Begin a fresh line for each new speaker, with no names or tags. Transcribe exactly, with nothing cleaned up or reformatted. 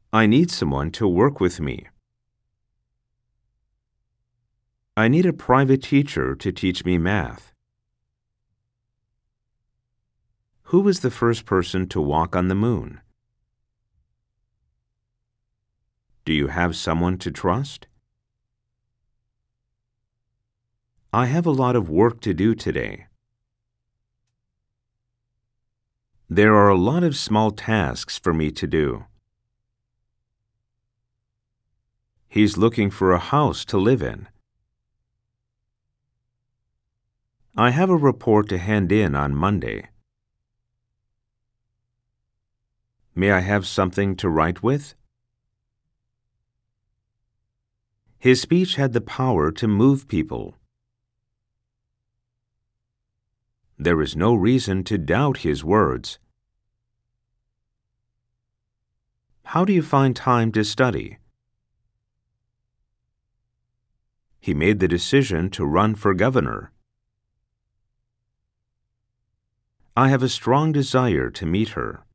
I need someone to work with me. I need a private teacher to teach me math. Who was the first person to walk on the moon? Do you have someone to trust? I have a lot of work to do today. There are a lot of small tasks for me to do. He's looking for a house to live in. I have a report to hand in on Monday. May I have something to write with? His speech had the power to move people. There is no reason to doubt his words. How do you find time to study? He made the decision to run for governor. I have a strong desire to meet her.